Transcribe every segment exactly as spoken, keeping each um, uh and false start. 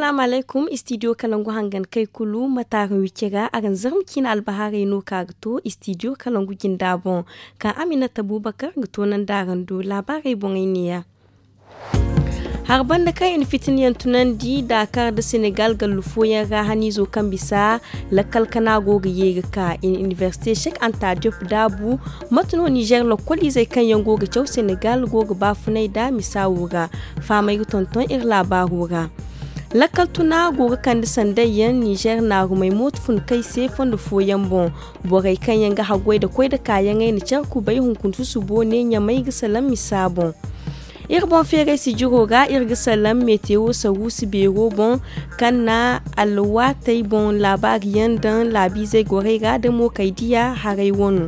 Assalamu alaikum studio Kalangu hangan kai kulu matara wikira agan zarmkin albahare no kagto studio Kalangu gindabon ka Aminata Abubakar gto nan darando labarai bonginiya. Harban da kai in fitiniyan tunan di Dakar da Senegal ga lufoyan rahani zo kan bisa lakal kana goga yega ka in Université Cheikh Anta Diop dabu matuno Niger lokoli zai kan yan goga cew Senegal goga bafunai da misawuga famai tonton ir labarura. Lakal tuna goga kan da sandayyan Niger na rumai motfun kai sai fonda foyan bon borai kan yanga hagwai da koi da kayan ai ni charku bai hunkuntu su bone nya mai gisalan misabon. Irbon fere si juroga irga salam meteo sawu si bero bon kana alwa tay bon labariyan dan labi zai gorega da mo kaidiya harai wonu.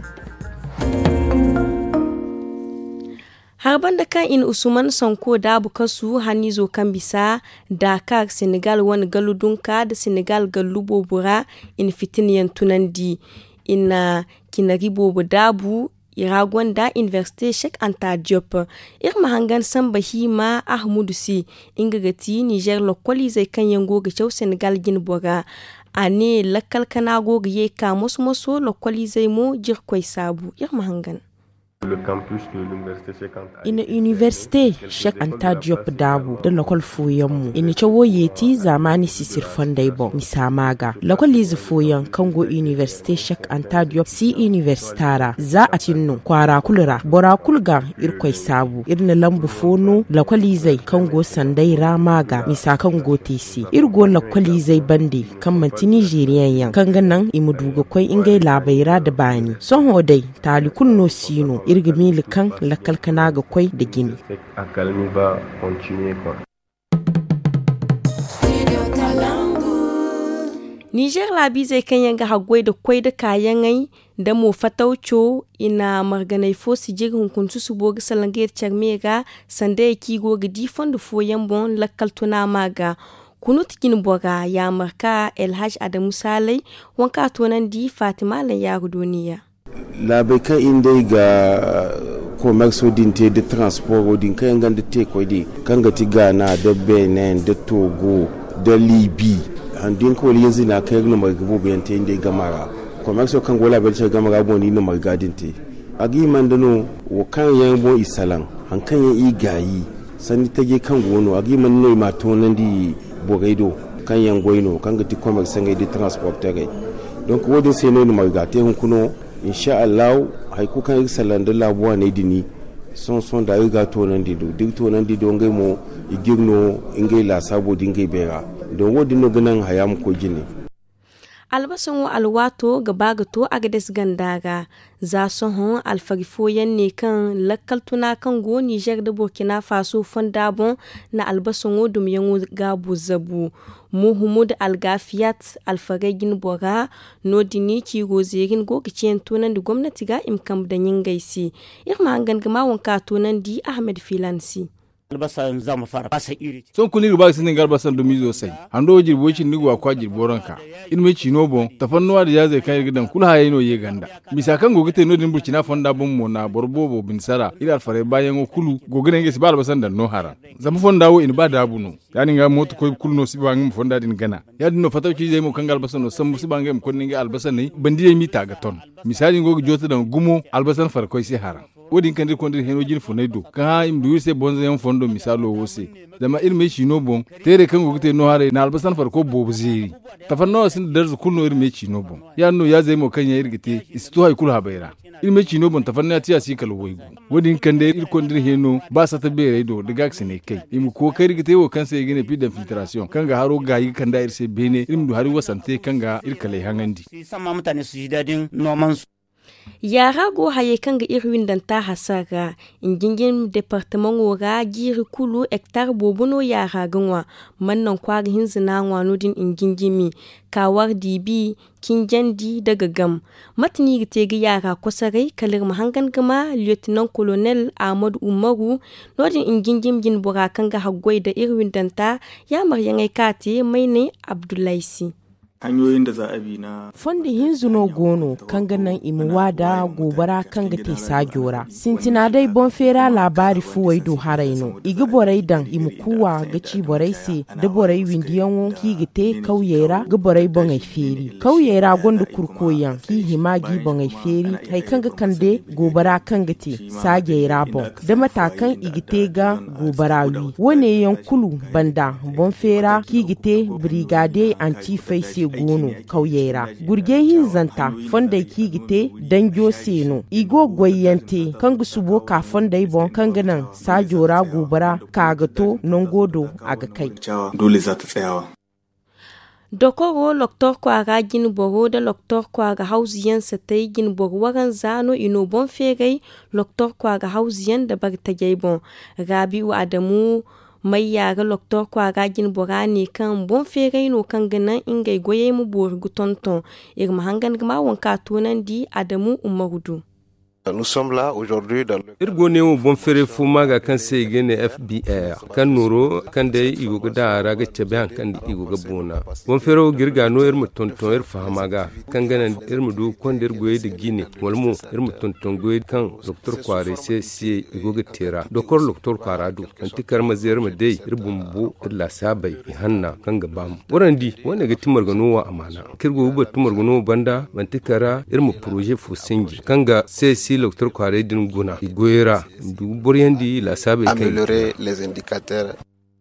Harban da kan in Usman Sanko da bukasu hanizo kan bisa Dakar Senegal wani galudunka da Senegal galubo bura in fitiniyan tunandi ina kinaribo dabu Iragon da Université Cheikh Anta Diop. Irma hangan samba hima Ahmudu si ingagati Niger lokoli zai kan yango ga cew Senegal gin boga. Ane lakal kana goga ye ka moso moso lokoli zai mo jirkwai sabu. Irma hangan. Le campus de l'université Cheikh Anta. Ina université Cheikh Anta Diop dabu da lokol foyanmu. Ina cewo yeti zamani sisir fondai bon misamaga. Lokol lizi foyan kango université Cheikh Anta Diop si universitara za a tinno kwara kulra bora kulga irkoi sabu. Irna lambu fono lokol lizai kango sandai ramaga misa kango tisi. Irgo lokol lizai bandi kan manti Nigerian yan. Kan ganan imuduga kwai ingai labaira da bani. Son hodai tali kunno sino. Irgimi likan lakal kana ga kwai da gini. Niger labi zai kan yanga hagwai da kwai da kayan ai da mo fataucho ina marganai fo si jig hunkuntu su boga salangir charmega sanda yaki goga difon da foyan bon lakal tuna maga. Kunut gin boga ya marka Elhaj Adamu Salai wanka tonan di Fatima la yaro duniya. Labai kan inda ga commerce dinte da transport din kan ganda te ko di kan ga ti Ghana da Benin da Togo da Libi andin ko yanzu na kai no mai gabo bayan te inda gamara commerce kan gola bel ce gamara boni no mai gadin te agi mandano wo kan yan bo isalan han kan yan i gayi sani tage kan gono agi man no ma to nan di bogaido kan yan goino kan ga ti commerce ngai di transport tage donc wodin sai no mai gate hun kuno insha Allah haiku kan salan da labuwa ne dini son son da ga to nan dido duk to nan dido ngai mo igirno ngai la sabo dingai bera don wodi no ganan hayam ko gine albasan wa alwato gaba gato agades gandaga za su hon alfarifoyan ne kan lakkal tuna kan go Niger da Burkina Faso fondabon na albasan wo dum yan gabu zabu Muhammad Algafiyat alfaragin bora no dini ki gozerin go kicen tunan da gwamnati ga imkam da yin gaisi irma an gangama wanka tunan di Ahmed Filansi albasan zama fara fasa iri son kuni ruba sin garbasan dumi zo sai ando jirbo cin nigo akwa jirboranka in me chino bon tafannuwa da ya zai kai gidan kula haye no ye ganda misakan gogite no din burkina fonda bon mo na borbobo bin sara ila fare bayan kulu gogine ngesi ba albasan da no hara zama fonda wo in ba da buno yani ga moto ko kulu no siba ngam fonda din gana ya dinno fatauci zai mo kan albasan no san siba ngam kon ninga albasan ne bandi mi ta ga ton misali gogo jota da gumo albasan far ko si hara wodin kan dir kondir heno jin funaido ka im du se bonza yan fondo misalo wose dama irme chino bon tere kan gogite no hare na albasan far ko bobu ziri tafanno sin darzu kunno irme chino bon ya no ya zai mo kan ya irgite isto hay kul habaira irme chino bon tafanna tiya si kal woygu wodin kan der ir kondir heno ba sa ta bere do daga sine kai im ko kai irgite wo kan sai gine pid filtration kan ga haro gayi kan da irse bene irim du hari wasante kan ga irkale hangandi sama mutane su ji dadin noman su yara go haye kan ga irwin dan ta hasaga ingingin departement wora giri kulu hectare bobuno yara ganwa mannan kwari hinzina wano din ingingimi kawar dibi kinjandi daga gam matni gite ga yara kusarai kalir mahangan gama lieutenant colonel Ahmad Umaru nodin ingingim gin burakan ga hagwai da irwin dan ta ya maryan aikate mai ne Abdullahi hanyoyin da za a bi na fondi hinzuno gono kan ganan imuwa da gobara kan ga te sajora sintina dai bon fera labari fuwai do haraino igi borai dan imukuwa ga ci borai se da borai windiyan ki gite kauyera ga borai bon ai feri kauyera gonda kurkoyan ki himagi bon ai feri kai kan ga kande gobara kan ga te sajera bon da matakan igite ga gobara wi wone yankulu banda bon fera ki gite brigade anti faise gono kauyera gurge hin zanta fonda ki gite danjo seno igo goyente kan gusubo ka fonda bon kan ganan sajora gobara kagato nongodo aga kai dole za ta tsayawa. Dokoro Loktor Kwaga gin boro da Loktor Kwaga hausiyan sa ta yi gin boro waran zano ino bon fegai Loktor Kwaga hausiyan da bar ta gaibon. Rabi'u Adamu mai yara Loktor Kwaga gin bora ne kan bon fegai no kan ganan ingai goye mu bor gutonton irma hangan gama wanka tonan di Adamu Umarudu. Nous sommes là aujourd'hui dans le irgo ne wo bon fere fu maga kan sai gene F B R kan noro kan dai igo ga dara ga cebe han kan igo ga bona bon fere girga no irmu tonton ir fahamaga kan ganan irmu du kon dir goye de gine walmu irmu tonton goye kan doktor kware sai sai igo ga tera doktor doktor karadu kan tikar maziyar mu dai irbumbu illa sabai hanna kan ga bam warandi wanda ga timar ga nowa amana kirgo ba timar ga no banda man tikara irmu projet fu singi kan ga sai si Docteur Kware din guna goyera du boryendi la sabe améliorer les indicateurs.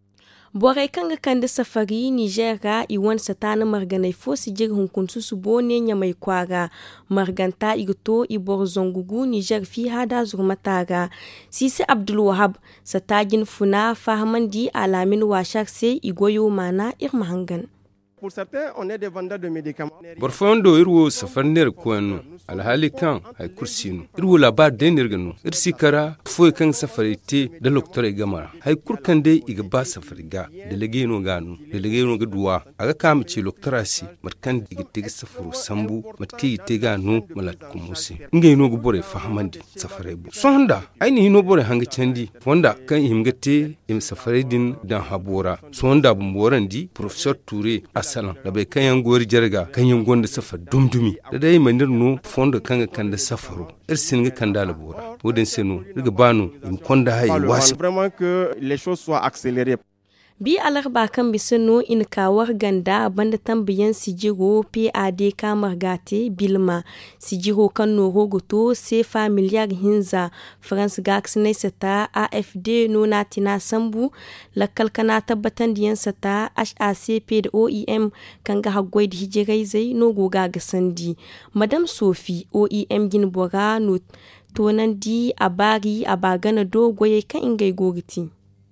Borai kanga kanda safari Niger ga iwan satana marganai fo si jir hunkunsu su bone nya mai kwaga marganta igto ibor zongugu Niger fi hada zurmataga Sisi Abdul Wahab satagin funa fahmandi alamin washak se igoyo mana irma hangan. Pour certains, on est des vendeurs de médicaments. Borfondo irwo safarner kwanu alhali kan hay kursinu irwo labar denir ganu irsikara foi kan safarite da loktor gamara hay kurkan dai iga ba safariga da legeno ganu da legeno gaduwa aga kam ci loktorasi matkan diga tiga safaru sambu matki te ganu malat kumusi ngai no gubore fahamandi safarebu sonda aini no bore hanga candi fonda kan himgate im safaridin dan habora sonda bumborandi professeur Touré salan da bai kan yan gori jarga kan yan gonda safar dumdumi da dai manir no fondo kan kan da safaro irsin ga kan da labora wodin seno riga banu in konda hay wasi vraiment que les choses soient accélérées. Bi alarba kan bisano in kawar ganda banda tambayan sijiro P A D kamar gate bilma sijiro kan noro goto sefa miliyar hinza France gax ne sata A F D no natina sambu lakal kana tabbatan diyan sata H A C P da O E M kan ga hagwai da hijirai zai no goga ga sandi Madam Sophie O E M gin bora no tonan di abari abagana dogoye kan ingai gogiti.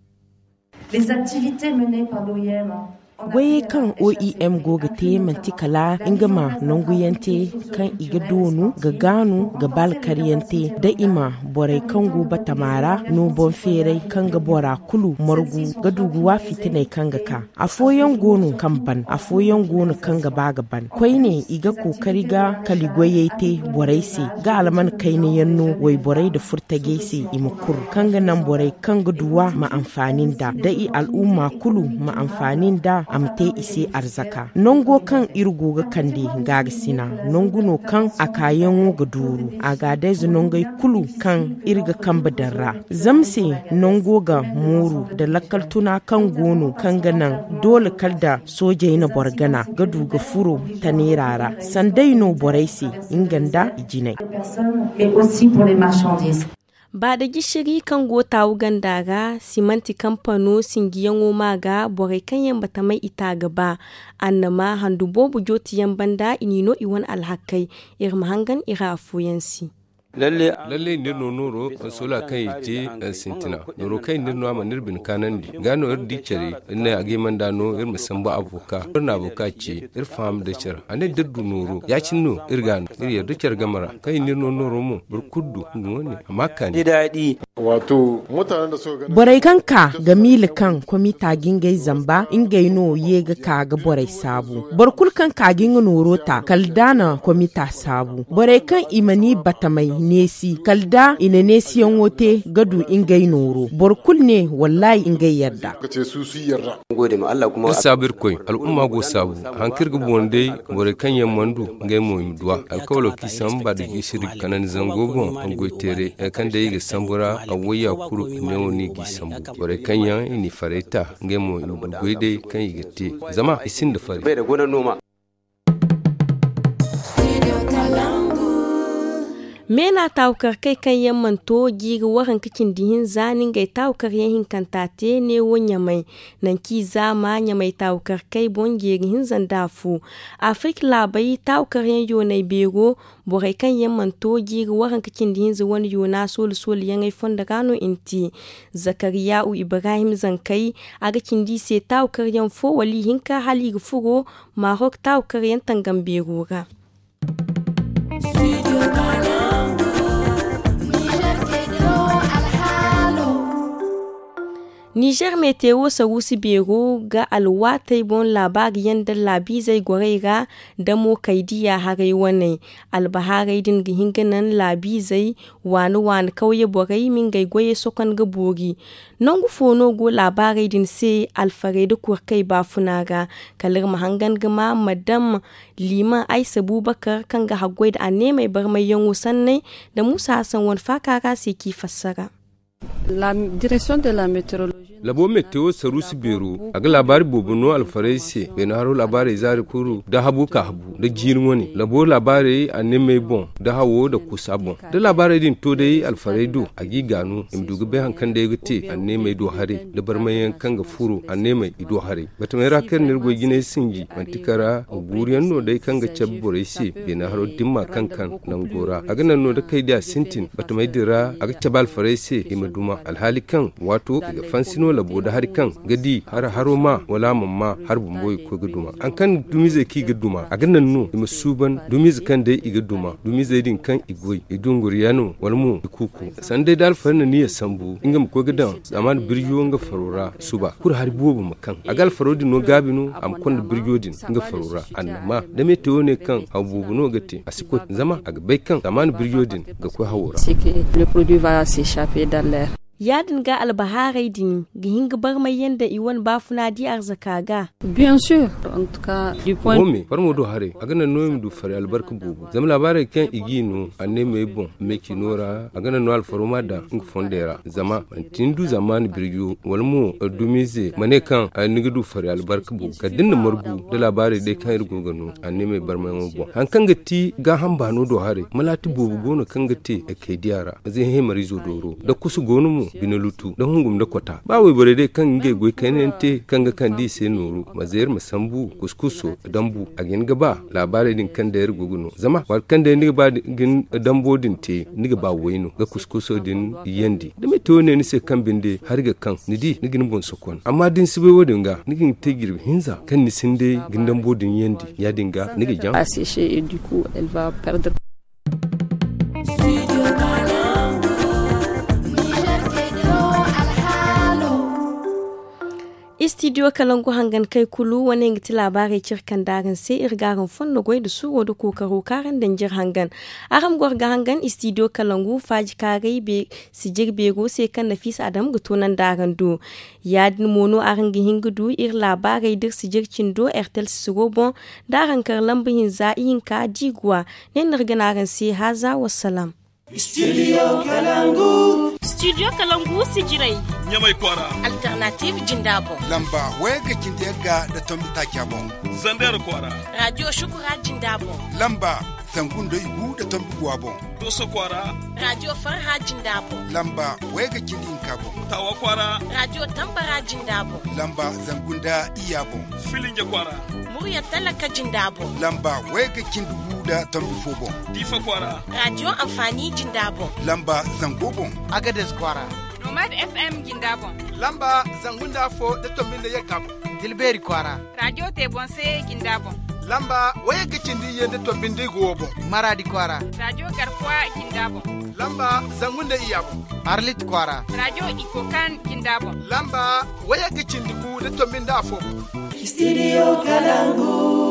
Les activités menées par l'O I M Gwaye kan O E M goga te mantikala ingama nonguyante kan iga donu ga ganu ga balkariyante da ima borai kan go batamara no bon fere kan ga bora kulu morgu ga duguwa fitinai kan ga ka afoyan gonu kan ban afoyan gonu kan ga baga ban kwai ne iga kokari ga kaligwaye te borai se ga alman kai ne yanno wai borai da furtage se imukur kan ga nan borai kan ga duwa ma amfanin da da i al'umma kulu ma amfanin da amte ise arzaka nongo kan irgo ga kande gaga sina nonguno kan akayen ga duru aga dai nongai kulu kan irga kan badarra zamse nongo ga muru da lakaltuna kan gono kan ganan dole kalda soje na borgana ga duga furo tanerara sandai no boraisi inganda ijinai et aussi pour les marchandises. Ba da gishiri kan gota wugan daga simanti kamfano singiyan woma ga borai kan yan bata mai ita gaba annama handu bobu jotiyan banda inino iwan alhakai irma hangan ira afuyansi. lalle lalle ndir no noro sola kai te sintina noro kai ndir no ama nirbin kanandi gano ir dicere ne age manda no ir musamba avoka na avoka ce ir fam da cer ane dirdu noro ya cinno ir gano ir yarda cer gamara kai ndir no noro mu bur kuddu ngone amma kan dadi wato mutanen da so ga borai kanka ga milikan komita gingai zamba ingai no yega ka ga borai sabu borkul kan ka ginga noro ta kaldana komita sabu borai kan imani batamai nesi kalda ina nesi yan wote gadu ingai noro borkul ne wallahi ingai yarda kace su su yarda gode ma Allah kuma sabir koy al'umma go sabu hankir go bonde bore kan yammandu ngai mo imduwa alkawlo kisan ba da gishiri kanan zango bon an goitere kan da yi sambura a waya kuru neoni gisambu bore kan yan ini fareta ngai mo imdu goide kan yigete zama isin da fare bai da gonar noma mena taukar kai kan yamman to giga waran kicin dihin zanin gai taukar yahin kantate ne wonya mai nan ki zama nya mai taukar kai bonge hin zandafu afrik labai taukar yan yo nai bego borai kan yamman to giga waran kicin dihin zu wani yo na sol sol yan ai fonda gano inti zakariya u ibrahim zankai aga kindi se taukar yan fo wali hinka hali gufugo mahok taukar yan tangam bego ga Niger Meteo Sarusi Bero ga alwatai bon labari yanda labi zai gwareira da mo kaidiya harai wane albaharai din gihinganan labi zai wani wani kauye borai min gaigwaye sokan ga bogi non gufono go labarai din sai alfare da kurkai ba funaga kalar mahangan gama madam liman Aisha Bubakar kan ga hagwai da anne mai bar mai yan wasannai da Musa Hassan wan fakaka sai ki fassara. La direction de la météorologie. Labo meteo Sarusi Bero aga labari bobuno alfarese bena haro labari zari kuru da habu ka habu da jirin wani labo labari aneme bon da hawo da kusa bon da labari din to dai alfaredo agi ganu imdugo be hankan da yagate aneme do hare da barmayan kanga furu aneme ido hare bata mai rakar nirgo gine sinji mantikara guriyan no dai kanga chabbore se bena haro dimma kankan nan gora aga nan no da kai da sintin bata mai dira aga chabal farese imaduma alhali kan wato ga fansino labo da har kan gadi har haro ma wala mamma har bumboy ko guduma an kan dumize ki guduma a ganan no ima suban dumize kan dai i guduma dumize din kan igoi idungur yano walmu kuku san dai dal farna ni sambu ingam ko gadan zaman biryo nga farora suba kur har bobu makan agal farodi no gabinu am kon biryo din nga farora annama da me to ne kan abubu no gate asiko zama aga bai kan zaman biryo din ga ko hawora C'est que le produit va s'échapper dans l'air. Ya dinga albaharai din gihin gabar mai yanda iwan bafuna di arzaka ga. Bien sûr, en tout cas du point. Omi farmo do hare agana noyim du fare albarka bubu. Zam labare kan igino anne me bon meki nora agana no alfaroma da ng fondera zama tindu zaman biryo walmu dumize mane kan anigi du fare albarka bubu kadin margu da labare de kan irgo gano anne me barmai mo bon. Han kan gati ga hamba no do hare malati bubu gono kan gati e kai diara zai he marizo doro da kusu gonu mu bina lutu da hungum da kwata ba wai bare dai kan nge goy kanente kan ga kan di se noru mazayar musambu kuskuso dambu a gin gaba labarai din kan da yar guguno zama war kan da ni ba gin dambo din te ni ba waino ga kuskuso din yandi da me to ne ni se kan binde har ga kan ni di ni gin bon sokon amma din sibe wodin ga ni gin te girbi hinza kan ni sinde gin dambo din yandi ya dinga ni ga jam assécher et du coup elle va perdre. Studio Kalangu hangan kai kulu wani ngiti labarai cirkan dagan sai irgaran fondo goy da suwo da kokaro karan danjir hangan aram gorga hangan Studio Kalangu faji kagai be sijir bego sai kan Nafis Adam gutonan dagan do yadin mono aran gihin gudu ir labarai dir sijir cindo Airtel sugo bon dagan kar lambihin za'ihin ka jigwa ne nirganaran sai haza wassalam. Studio Kalangu. Studio Kalangu sijirai. Nyamai kwara. Alternative Jindabo. Lamba wega kindega da tombita kyabon. Zandar kwara. Radio Shukura Jindabo. Lamba zangundo igu da tombi guabon. Doso kwara. Radio Farha Jindabo. Lamba wega kindin kabon. Tawa kwara. Radio Tambara Jindabo. Lamba zangunda iyabon. Filinja kwara. Murya Talaka Jindabo. Lamba wega kindugu da tombi fobon. Difa kwara. Radio Amfani Jindabo. Lamba zangobon. Agades kwara. Nomad F M Jindabo. Lamba zangunda fo da tombin da yakabo. Dilberi kwara. Radio Tebonse Jindabo. Lamba waya gicindi yende tombin da gobo. Maradi kwara. Radio Garkuwa Jindabo. Lamba zangunda iyabo. Arlit kwara. Radio Ikokan Jindabo. Lamba waya gicindi ku da tombin da fo. Studio Kalangu.